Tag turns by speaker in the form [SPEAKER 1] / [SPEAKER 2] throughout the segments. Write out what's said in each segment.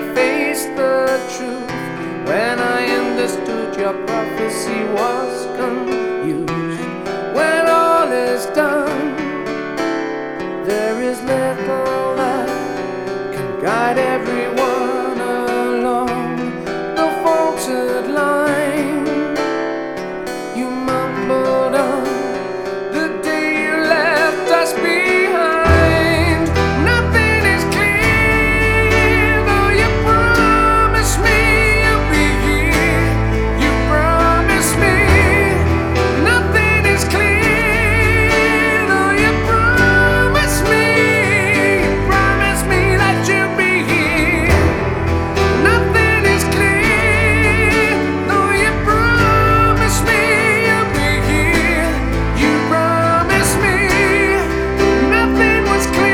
[SPEAKER 1] faced the truth, when I understood your prophecy was confused. When all is done, there is little that can guide everyone along the vaulted line. You mumbled on the day you left us behind. Nothing is clear, though you promised me you'll be here. You promised me. Nothing is clear, though you promised me. You promised me that you'll be here. Nothing is clear, though you promised me you'll be here. You promised me. Nothing was clear.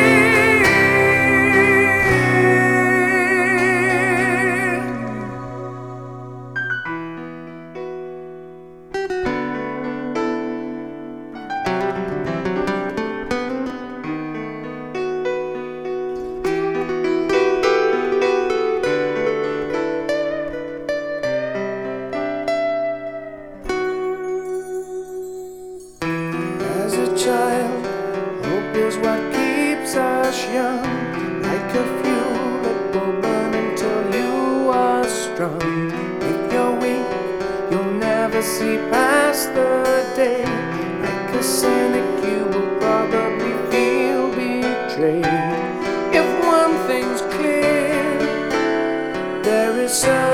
[SPEAKER 1] As a child, hope is what keeps us young, like a fuel that will burn until you are strong. If you're weak, you'll never see past the day. Like a cynic, you will probably feel betrayed. If one thing's clear, there is